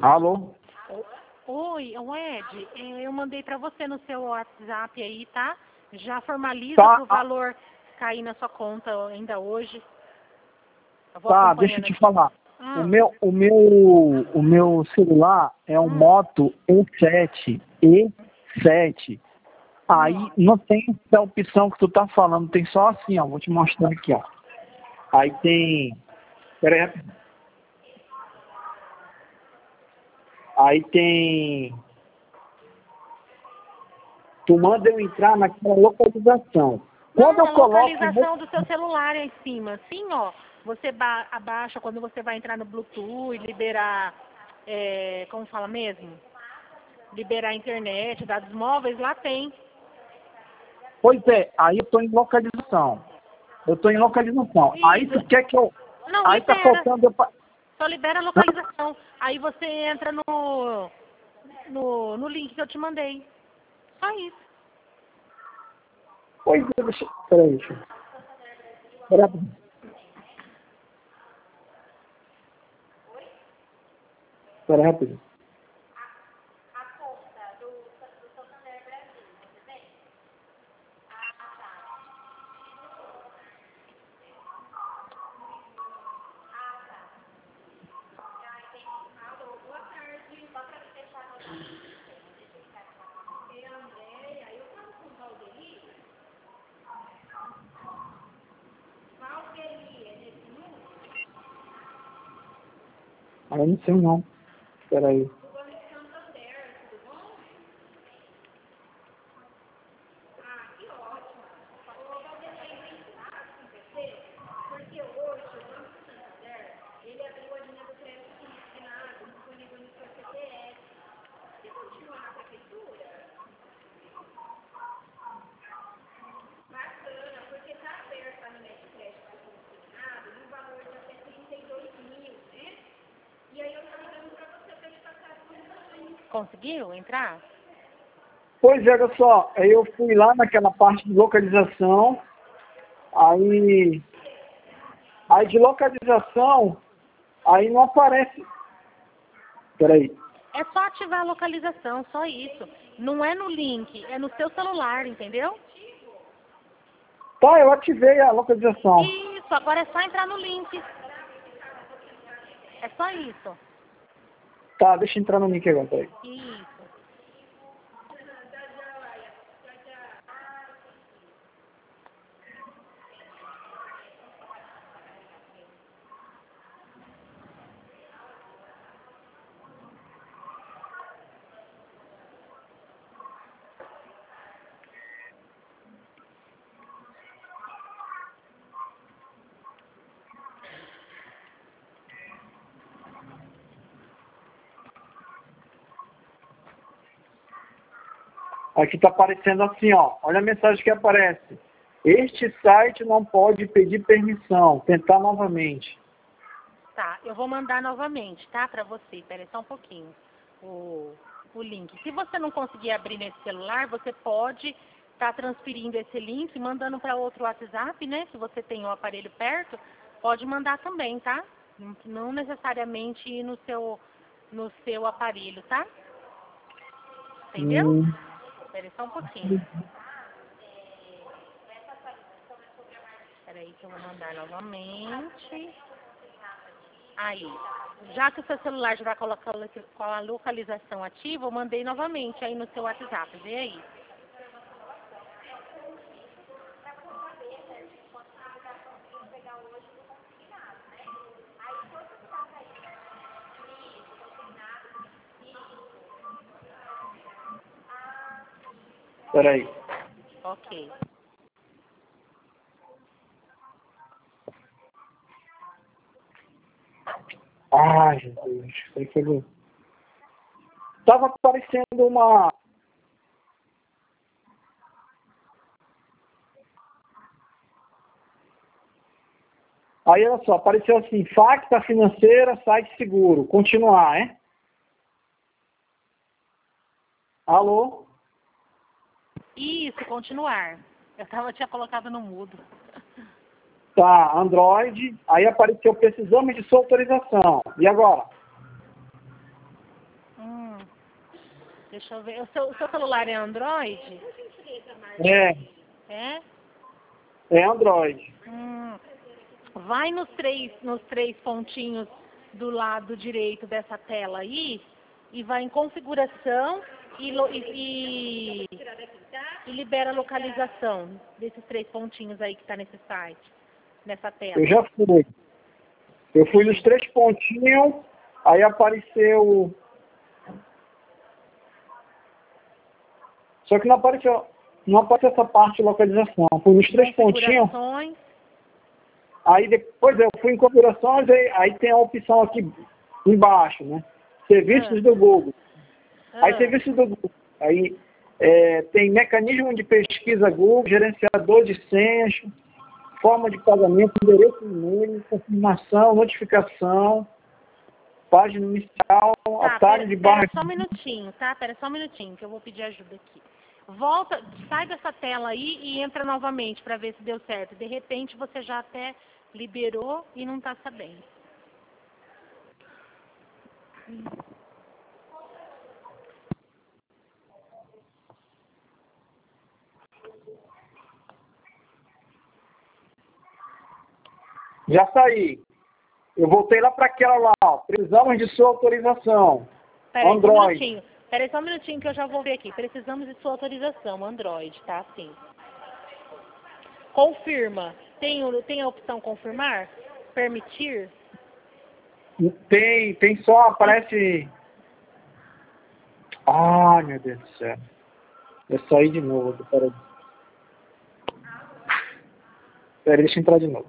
Alô? Oi, Ed, eu mandei para você no seu WhatsApp aí, tá? Já formaliza Tá, o valor cair na sua conta ainda hoje. Eu vou tá, deixa eu acompanhando te aqui. falar. O meu celular é um Moto E7. Aí não tem essa opção que tu tá falando, tem só assim, ó. Vou te mostrar aqui, ó. Aí tem. Pera aí. Aí tem. Tu manda eu entrar naquela localização. Quando Não, eu na coloco. localização do seu celular aí em cima. Assim, ó. Você abaixa quando você vai entrar no Bluetooth, liberar. Como fala mesmo? Liberar a internet, dados móveis, lá tem. Pois é, aí eu tô em localização. Aí Isso. tu quer que eu. Não, Aí tá libera. faltando. Só libera a localização. Aí você entra no link que eu te mandei. Só isso. Pois é, deixa. Peraí, Peraí. Peraí, rapidinho. Ah, eu não sei não. Peraí. Conseguiu entrar? Pois é, olha só, aí eu fui lá naquela parte de localização, aí de localização, aí não aparece. Peraí. É só ativar a localização, só isso. Não é no link, é no seu celular, entendeu? Tá, eu ativei a localização. Isso, agora é só entrar no link. É só isso. Tá, deixa eu entrar no link agora, peraí. Isso. Aqui tá aparecendo assim, ó. Olha a mensagem que aparece. Este site não pode pedir permissão. Tentar novamente. Tá, eu vou mandar novamente, tá? Pra você. Pera aí só um pouquinho. O link. Se você não conseguir abrir nesse celular, você pode estar transferindo esse link, mandando para outro WhatsApp, né? Se você tem o aparelho perto, pode mandar também, tá? Não necessariamente ir no seu aparelho, tá? Entendeu? Espera aí só um pouquinho. Espera aí que eu vou mandar novamente. Aí, já que o seu celular já vai colocar com a localização ativa, eu mandei novamente aí no seu WhatsApp. Vê aí. Peraí. Ok. Ai, Jesus. Aí pegou. Tava aparecendo uma. Aí, olha só, apareceu assim, Facta Financeira, site seguro. Continuar, hein? Alô? Isso, continuar. Tinha colocado no mudo. Tá, Android. Aí apareceu, precisamos de sua autorização. E agora? Deixa eu ver. O seu celular é Android? É, É? é Android. Vai nos três pontinhos do lado direito dessa tela aí e vai em configuração e libera a localização desses 3 pontinhos aí que está nesse site, nessa tela. Eu já fui. Eu fui nos 3 pontinhos, aí apareceu... Só que não apareceu essa parte de localização. Fui nos 3 pontinhos, Configurações. aí depois eu fui em configurações, aí tem a opção aqui embaixo, né? Serviços do Google. Aí serviços do Google. Aí tem mecanismo de pesquisa Google, gerenciador de senhas, forma de pagamento, endereço de e-mail, confirmação, notificação, página inicial, atalho de barra... Pera só um minutinho, tá? Pera só um minutinho que eu vou pedir ajuda aqui. Volta, sai dessa tela aí e entra novamente para ver se deu certo. De repente você já até liberou e não está sabendo. Já saí. Eu voltei lá para aquela lá, ó. Precisamos de sua autorização. Peraí, Android. só um minutinho. Peraí, só um minutinho que eu já vou ver aqui. Precisamos de sua autorização, Android, tá? Sim. Confirma. Tem a opção confirmar? Permitir? Tem só, aparece... Ai, meu Deus do céu. Eu saí de novo, peraí. Peraí, deixa eu entrar de novo.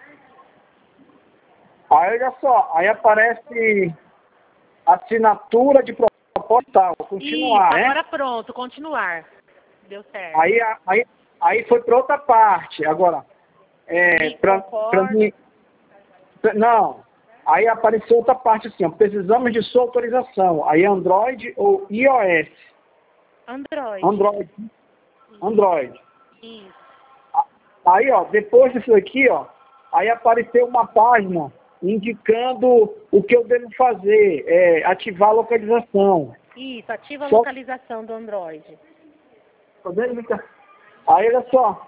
Aí, olha só, aí aparece assinatura de proposta, continuar, Isso, né? agora pronto, continuar. Deu certo. Aí foi para outra parte. Agora, para mim... Não, aí apareceu outra parte assim, ó, precisamos de sua autorização. Aí Android ou iOS? Android. Android. Isso. Aí, ó, depois disso aqui, ó, aí apareceu uma página indicando o que eu devo fazer, ativar a localização. Isso, ativa a localização do Android. Tá vendo, Mica? Aí, olha só.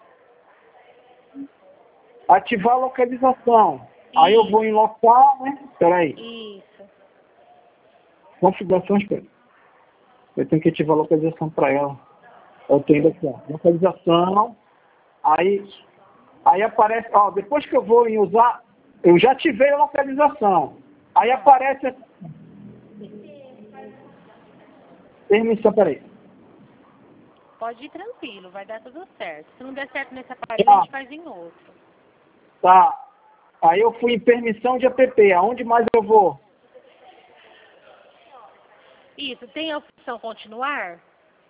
Ativar a localização. Isso. Aí eu vou em local, né? Peraí. Isso. Configurações, peraí. Eu tenho que ativar a localização para ela. Eu tenho aqui, ó. Localização. Aí aparece, ó, depois que eu vou em usar, eu já ativei a localização. Aí aparece permissão, peraí. Pode ir tranquilo, vai dar tudo certo. Se não der certo nesse aparelho, a gente faz em outro. Tá. Aí eu fui em permissão de app. Aonde mais eu vou? Isso, tem a opção continuar?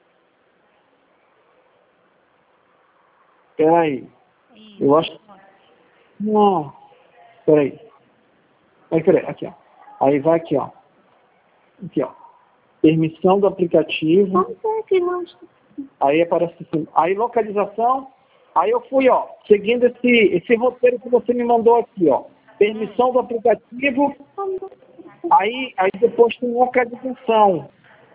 Peraí. Isso. Eu acho... Não. Peraí. Peraí, aqui, ó. Aí vai aqui, ó. Aqui, ó. Permissão do aplicativo. Aí aparece assim. Aí localização. Aí eu fui, ó, seguindo esse roteiro que você me mandou aqui, ó. Permissão do aplicativo. Aí depois tem localização.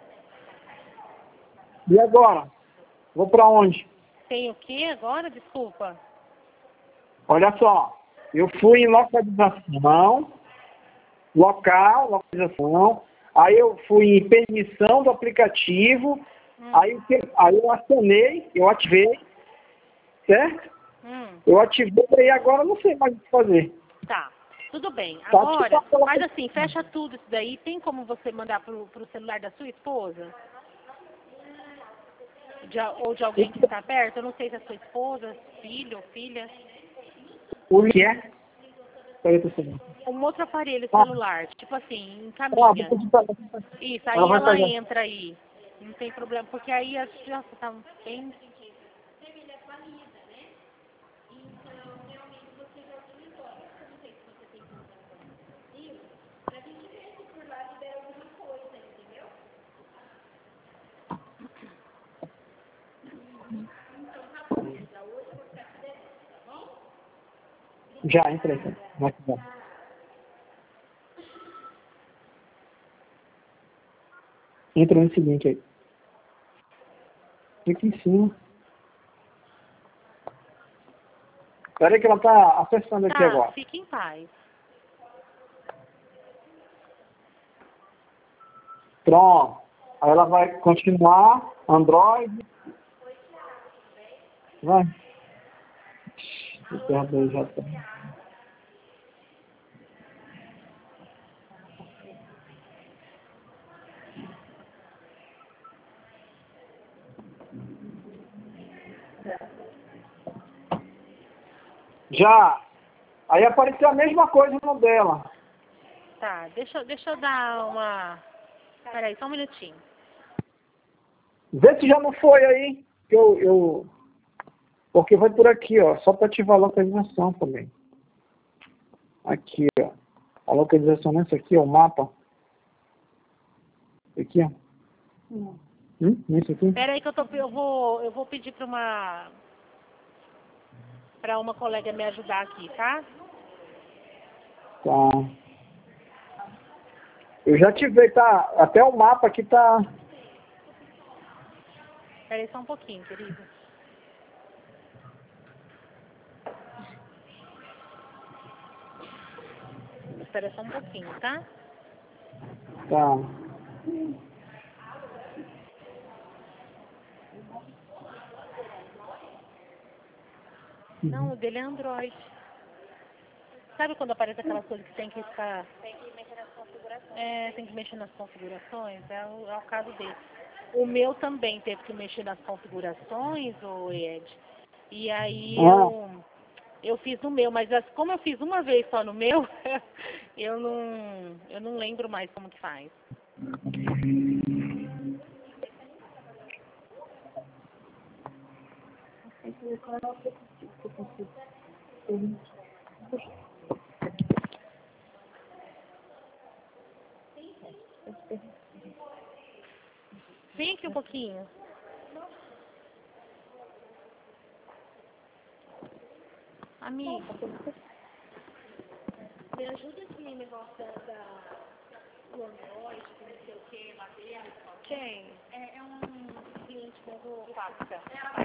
E agora? Vou para onde? Tem o que agora? Desculpa. Olha só. Eu fui em localização. Localização. Aí eu fui em permissão do aplicativo. Aí eu acionei, eu ativei. Certo? Eu ativei e agora não sei mais o que fazer. Tá, tudo bem. Agora, faz assim, fecha tudo isso daí. Tem como você mandar pro celular da sua esposa? Ou de alguém que está perto? Eu não sei se é sua esposa, filho ou filha. O que é? Um outro aparelho celular, tipo assim, encaminha. Isso, aí ela entra aí. Não tem problema, porque aí a já tá bem... Já, entrei. Entra no seguinte aí. Fica em cima. Espera aí que ela tá acessando aqui agora. Fique em paz. Pronto. Aí ela vai continuar. Android. Vai. Já tá. Já. Aí apareceu a mesma coisa no dela. Tá, deixa eu dar uma... Peraí, só um minutinho. Vê se já não foi aí. Que porque vai por aqui, ó. Só para ativar a localização também. Aqui, ó. A localização nessa aqui, ó. O mapa. Aqui, ó. Isso aqui. Peraí que eu vou pedir para uma colega me ajudar aqui, tá? Tá. Eu já ativei, tá? Até o mapa aqui tá... Peraí só um pouquinho, querido. Espera só um pouquinho, tá? Tá. Não, o dele é Android. Sabe quando aparece aquelas coisas que tem que ficar... Tem que mexer nas configurações. Tem que mexer nas configurações. É o caso dele. O meu também teve que mexer nas configurações, o Ed. E aí eu fiz no meu, mas como eu fiz uma vez só no meu, eu não lembro mais como que faz. Vem aqui um pouquinho. Amigo, me ajuda aqui no negócio do Android, que não sei o que, lá dele. Quem? É um cliente do Faca.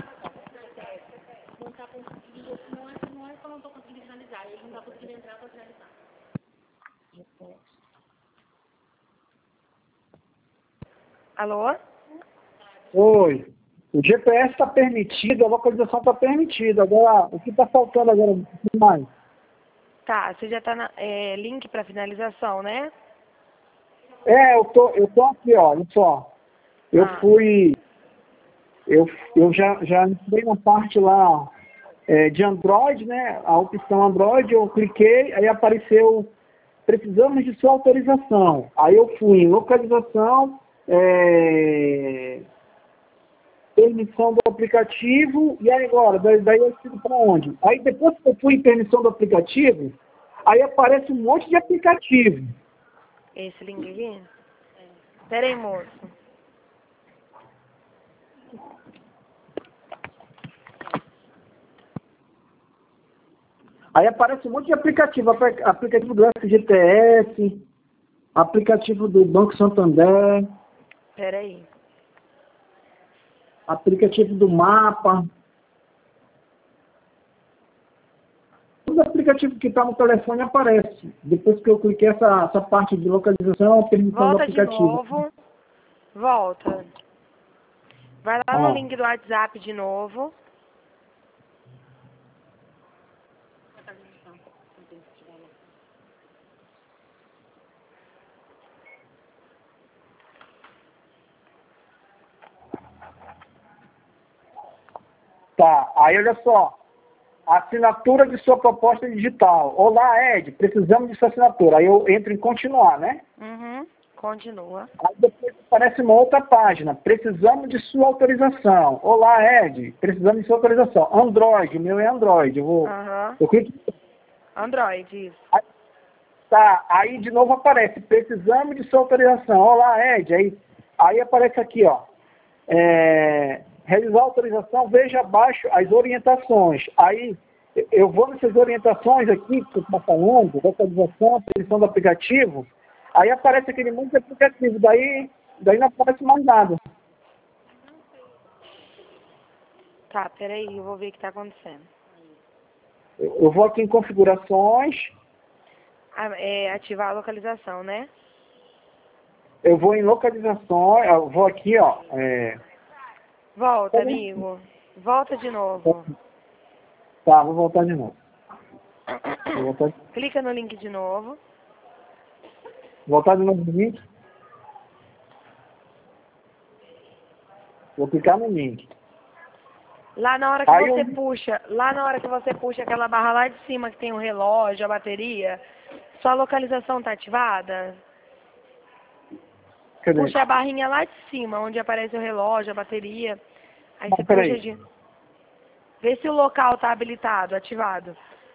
Não está conseguindo, não é que eu não estou conseguindo finalizar, ele não está conseguindo entrar para finalizar. Alô? Oi. O GPS está permitido, a localização está permitida. Agora, o que está faltando agora? O que mais? Tá, você já está na link para finalização, né? Eu tô aqui, ó. Olha só. Eu já entrei na parte lá de Android, né? A opção Android, eu cliquei, aí apareceu, precisamos de sua autorização. Aí eu fui em localização, permissão do aplicativo, e aí agora, daí eu sigo para onde? Aí depois que eu fui em permissão do aplicativo, aí aparece um monte de aplicativo. Esse link aqui? Pera aí, moço. Aí aparece um monte de aplicativo, aplicativo do FGTS, aplicativo do Banco Santander. Pera aí. Aplicativo do mapa. Todo aplicativo que está no telefone aparece. Depois que eu cliquei essa parte de localização, permissão do aplicativo. Volta de novo. Volta. Vai lá no link do WhatsApp de novo. Tá, aí olha só. Assinatura de sua proposta digital. Olá, Ed, precisamos de sua assinatura. Aí eu entro em continuar, né? Continua. Aí depois aparece uma outra página. Precisamos de sua autorização. Olá, Ed, precisamos de sua autorização. Android, o meu é Android. Eu clico. Android, isso. Aí de novo aparece. Precisamos de sua autorização. Olá, Ed. Aí aparece aqui, ó. Realizar a autorização, veja abaixo as orientações. Aí eu vou nessas orientações aqui que você está falando, localização, permissão do aplicativo, aí aparece aquele monte de aplicativo, daí não aparece mais nada. Tá, peraí, eu vou ver o que tá acontecendo. Eu vou aqui em configurações. Ativar a localização, né? Eu vou em localizações. Eu vou aqui, ó. Volta, amigo. Volta de novo. Tá, vou voltar de novo. Vou voltar, Clica no link de novo. voltar de novo no link. Vou clicar no link. Lá na hora que Aí você puxa, aquela barra lá de cima que tem o relógio, a bateria, sua localização tá ativada? Cadê? Puxa a barrinha lá de cima, onde aparece o relógio, a bateria. Aí você Peraí. puxa de... Vê se o local tá habilitado, ativado.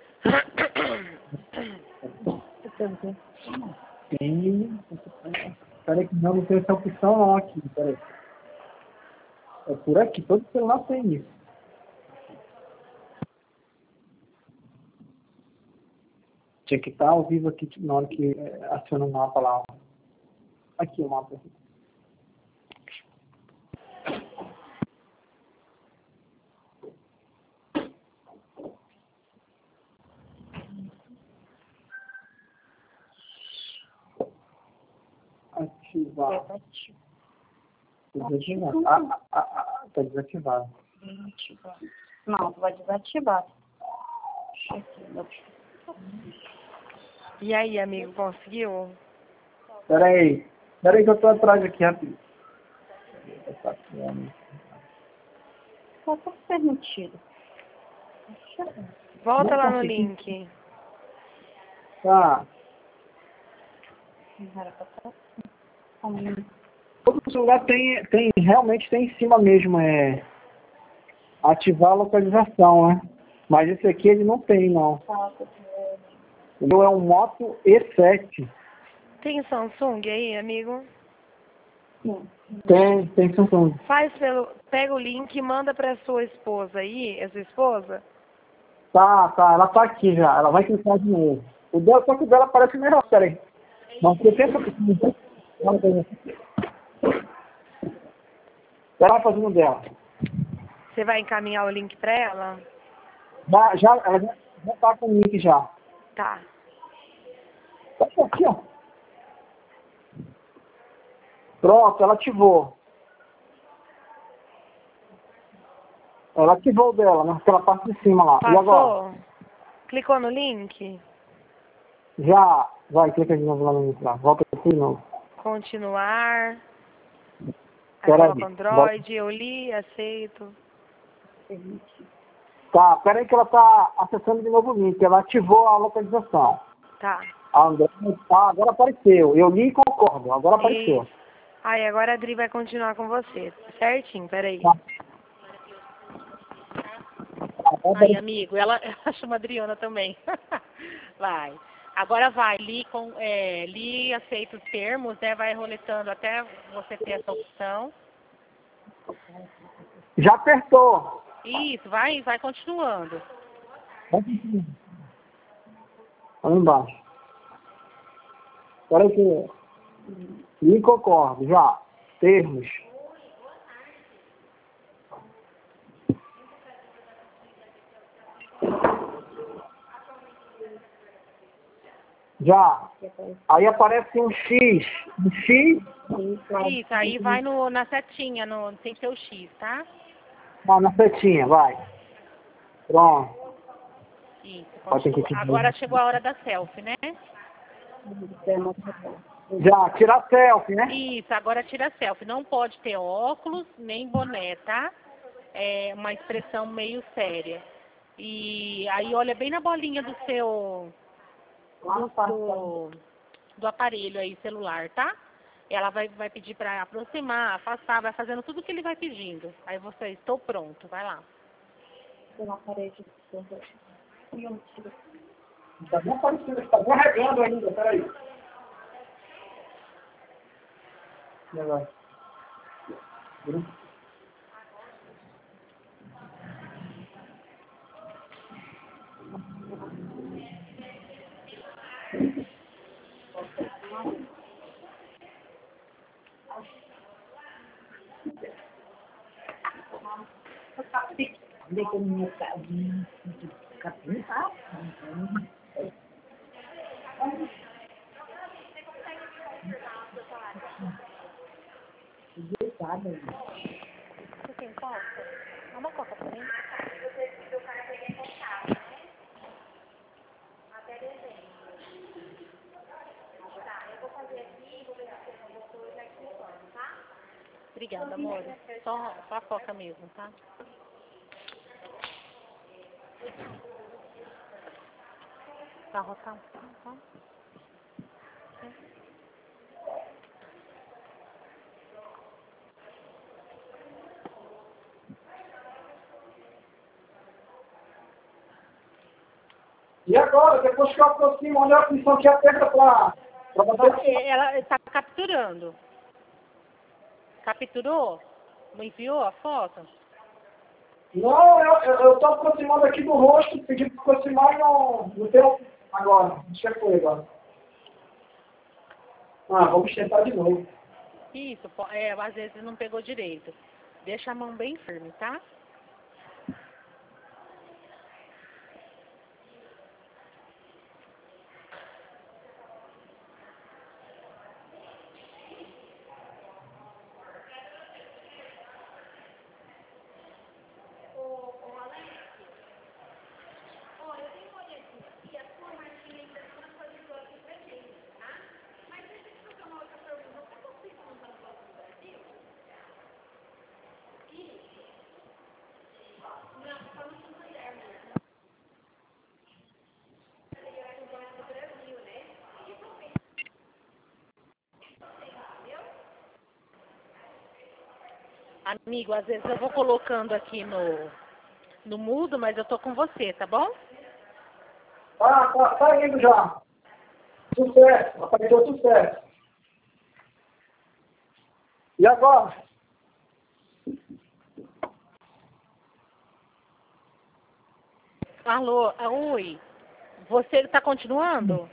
Tem. Peraí que não tem essa opção não aqui. Peraí. É por aqui, todo celular tem isso. Tinha que estar ao vivo aqui na hora que aciona o mapa lá. Aqui o mapa. Ativar. Desativar. Tá desativado. Não, vai desativar. E aí, amigo, conseguiu? Peraí que eu tô atrás aqui, rapidinho. Só tá permitido. Volta lá no link. Tá. Não era pra estar Todo celular realmente tem em cima mesmo, ativar a localização, né? Mas esse aqui ele não tem, não. O meu é um Moto E7. Tem Samsung aí, amigo? Tem Samsung. Pega o link e manda pra sua esposa aí, é sua esposa? Tá, ela tá aqui já. Ela vai clicar de novo. O dela, só que o dela parece melhor, peraí. Mas você pensa que... Ela vai fazendo dela. Você vai encaminhar o link pra ela? Ela já tá com o link já. Tá. Tá aqui, ó. Pronto, ela ativou. Ela ativou o dela, naquela parte de cima lá. Passou? E agora? Clicou no link? Já. Vai, clica de novo lá no link lá. Volta aqui de novo. Continuar. Aí Pera coloca aí. Android, eu li, aceito. Tá, peraí que ela tá acessando de novo o link. Ela ativou a localização. Tá. Agora apareceu. Eu li e concordo. Agora apareceu. Isso. Aí agora a Adri vai continuar com você. Certinho, peraí. Tá. Aí, amigo, ela chama Adriana também. Vai. Agora vai, li, aceita os termos, né? Vai roletando até você ter essa opção. Já apertou. Isso, vai continuando. Olha embaixo. Peraí que... Li e concordo. Já. Termos. Já. Aí aparece um X. Um X. Isso, aí vai na setinha, tem seu X, tá? Na setinha, vai. Pronto. Isso, Pode ter que agora chegou a hora da selfie, né? Já, tirar selfie, né? Isso, agora tira selfie. Não pode ter óculos, nem boné, tá? É uma expressão meio séria. E aí olha bem na bolinha do seu... do aparelho aí, celular, tá? Ela vai pedir para aproximar, afastar, vai fazendo tudo o que ele vai pedindo. Aí você, estou pronto, vai lá. na parede. Tá bem aparecendo, está carregando ainda, peraí. E agora? de comunicar de capim, tá? Você tem coca? Dá uma coca pra mim. Obrigada, amor. Só a coca mesmo, tá? Tá rotando, tá? E agora, depois que eu aproximo, olha a função que aperta para você. Ela está capturando. Capturou? Me enviou a foto? Não, eu estou aproximando aqui do rosto, pedi para aproximar no teu. Agora, deixa eu ver agora. Vamos tentar de novo. Isso, às vezes não pegou direito. Deixa a mão bem firme, tá? Amigo, às vezes eu vou colocando aqui no mudo, mas eu tô com você, tá bom? Tá indo já. Sucesso, apareceu sucesso. E agora? Alô, oi. Você está continuando?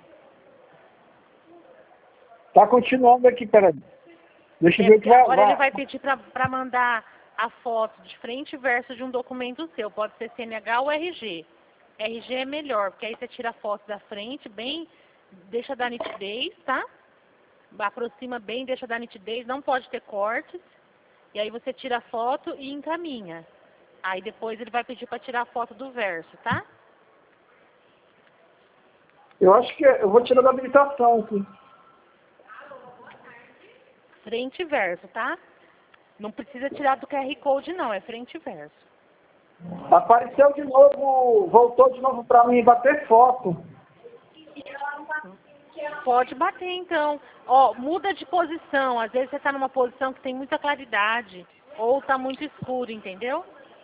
Tá continuando aqui, peraí. Deixa eu ver o que vai. Agora ele vai pedir para mandar a foto de frente e verso de um documento seu. Pode ser CNH ou RG. RG é melhor, porque aí você tira a foto da frente, bem, deixa dar nitidez, tá? Aproxima bem, deixa dar nitidez, não pode ter cortes. E aí você tira a foto e encaminha. Aí depois ele vai pedir para tirar a foto do verso, tá? Eu acho que eu vou tirar da habilitação aqui. Frente e verso, tá? Não precisa tirar do QR Code, não. É frente e verso. Apareceu de novo, voltou de novo para mim bater foto. Pode bater, então. Ó, muda de posição. Às vezes você está numa posição que tem muita claridade. Ou está muito escuro, entendeu?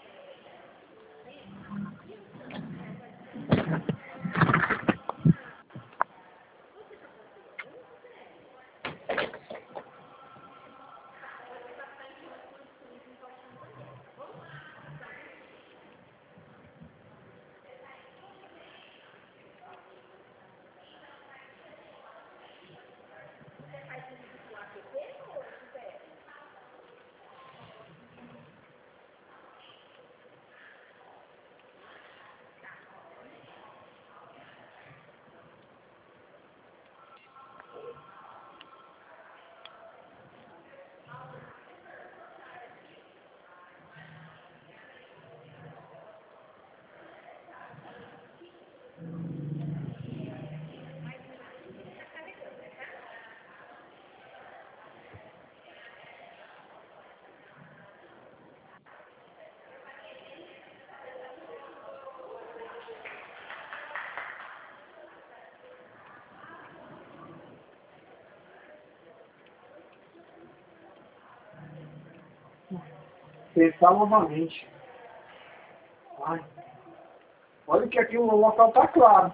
Pensar novamente. Ai. Olha que aqui o local tá claro.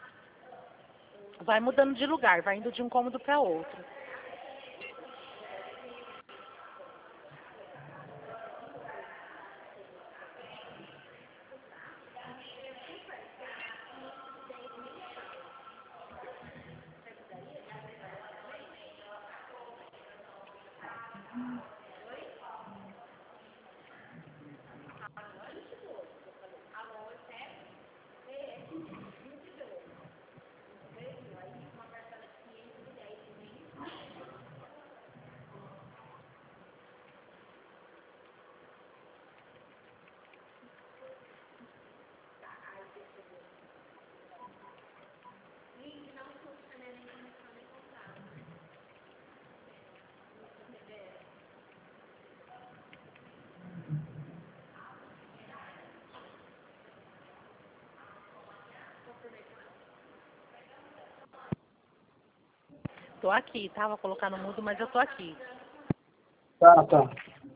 Vai mudando de lugar, vai indo de um cômodo para outro. Tô aqui, tá? Vou colocar no mudo, mas eu tô aqui. Tá, tá.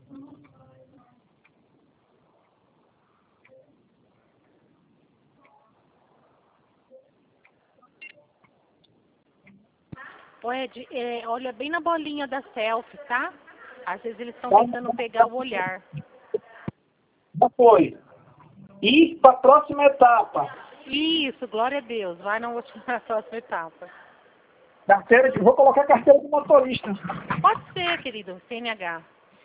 Ô, Ed, olha bem na bolinha da selfie, tá? Às vezes eles estão tentando pegar o olhar. Já foi. E para a próxima etapa. Isso, glória a Deus. Vai, não vou tirar a próxima etapa. Vou colocar carteira de motorista. Pode ser, querido, CNH.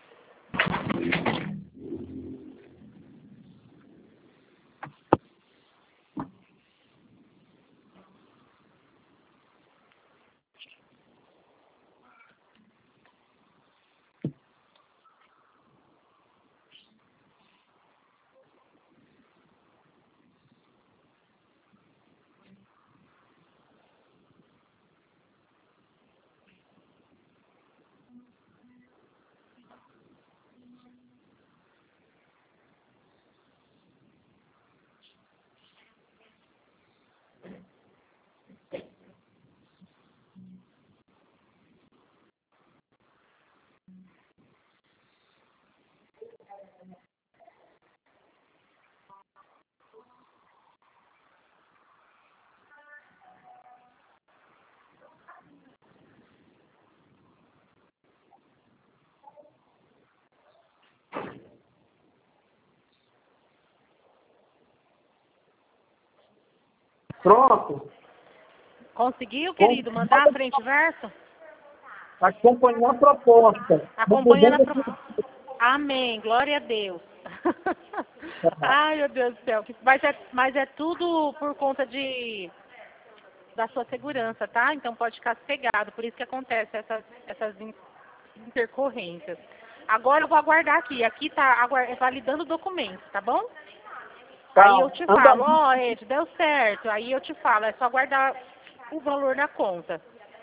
Pronto. Conseguiu, querido? Mandar a frente e verso? Acompanhar a proposta. Acompanhando a proposta. Amém. Glória a Deus. Ai, meu Deus do céu. Mas é tudo por conta da sua segurança, tá? Então pode ficar sossegado. Por isso que acontece essas intercorrências. Agora eu vou aguardar aqui. Aqui tá validando documentos, tá bom? Tá. Aí eu te falo, ó, Ed, deu certo. Aí eu te falo, é só guardar o valor na conta.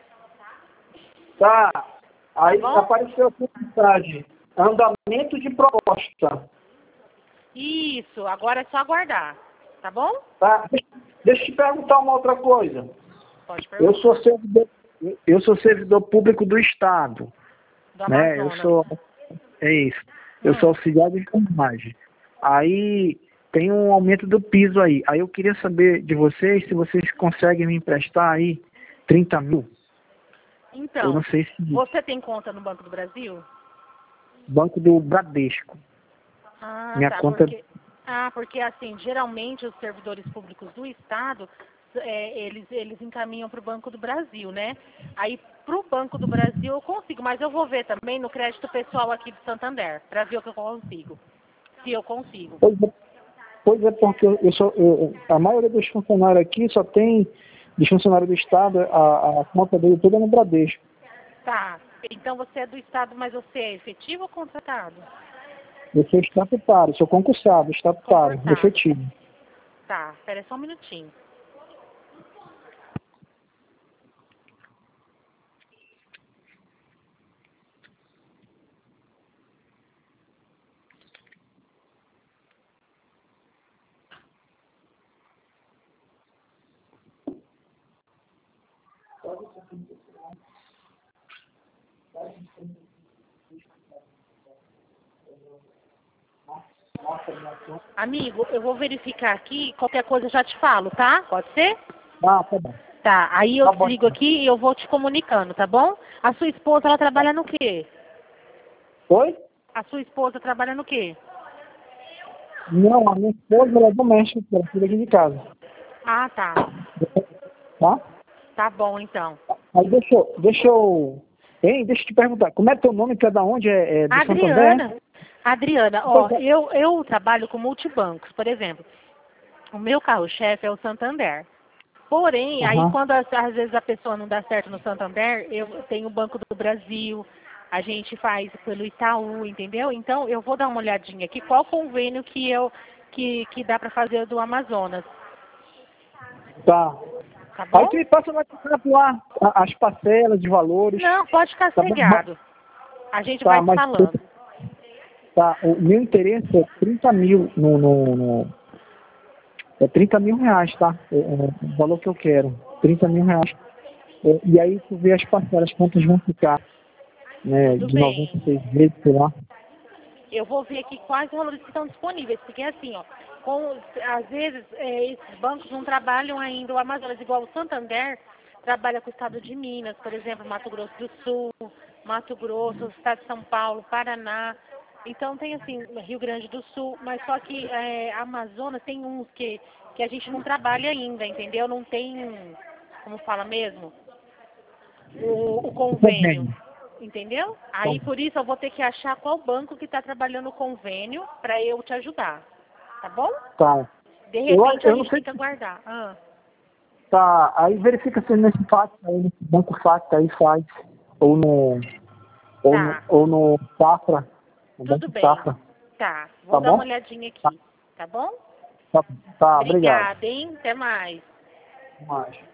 Tá. Aí Tá bom? apareceu aqui a mensagem. Andamento de proposta. Isso, agora é só aguardar. Tá bom? Tá. Deixa eu te perguntar uma outra coisa. Pode perguntar. Eu sou servidor público do Estado. Do Né? Amazonas. É isso. Eu sou auxiliar de enfermagem. Aí tem um aumento do piso aí. Aí eu queria saber de vocês se vocês conseguem me emprestar aí 30 mil. Então, eu não sei se... você tem conta no Banco do Brasil? Banco do Bradesco. Ah, Minha tá. conta... Porque assim, geralmente os servidores públicos do Estado, eles encaminham para o Banco do Brasil, né? Aí, para o Banco do Brasil eu consigo, mas eu vou ver também no crédito pessoal aqui de Santander, para ver o que eu consigo. Se eu consigo. Pois é, porque a maioria dos funcionários aqui só tem, dos funcionários do Estado, a conta dele toda no Bradesco. Tá. Então você é do Estado, mas você é efetivo ou contratado? Eu sou estatutário, sou concursado, estatutário, efetivo. Tá, espera só um minutinho. Amigo, eu vou verificar aqui, qualquer coisa eu já te falo, tá? Pode ser? Ah, tá bom. Tá, aí eu desligo aqui e eu vou te comunicando, tá bom? A sua esposa, ela trabalha no quê? Oi? A sua esposa trabalha no quê? Não, a minha esposa ela é doméstica, ela cuida aqui de casa. Ah, tá. Tá? Tá bom, então. Aí deixa eu te perguntar, como é teu nome, que é da onde? É do Adriana. Santander? Adriana, ó, eu trabalho com multibancos, por exemplo. O meu carro-chefe é o Santander. Porém, aí quando às vezes a pessoa não dá certo no Santander, eu tenho o Banco do Brasil, a gente faz pelo Itaú, entendeu? Então, eu vou dar uma olhadinha aqui, qual convênio que dá para fazer do Amazonas. Tá. Tá bom? Aí tu me passa no WhatsApp lá as parcelas de valores. Não, pode ficar sossegado. A gente vai te falando. Tá, o meu interesse é 30 mil É 30 mil reais, tá? O valor que eu quero. 30 mil reais. E aí tu vê as parcelas, quantas vão ficar, né? Tudo De bem. 96 vezes, sei lá. Eu vou ver aqui quais valores que estão disponíveis, porque assim, ó, às vezes esses bancos não trabalham ainda o Amazonas, igual o Santander trabalha com o estado de Minas, por exemplo, Mato Grosso do Sul, Mato Grosso, estado de São Paulo, Paraná. Então tem assim, Rio Grande do Sul, mas só que Amazonas tem uns que a gente não trabalha ainda, entendeu? Não tem, como fala mesmo, o convênio. Entendeu? Aí por isso eu vou ter que achar qual banco que está trabalhando o convênio para eu te ajudar. Tá bom? Tá. De repente a Eu não gente sei tem que aguardar. tá. Aí verifica se nesse fax aí, nesse banco fax aí faz. Ou no. Tá. Ou no Safra. No Tudo Banco bem. Safra. Tá. Tá Vou dar bom? uma olhadinha Tá, aqui. Tá bom? tá, obrigado. Obrigada, hein? Até mais. Até mais.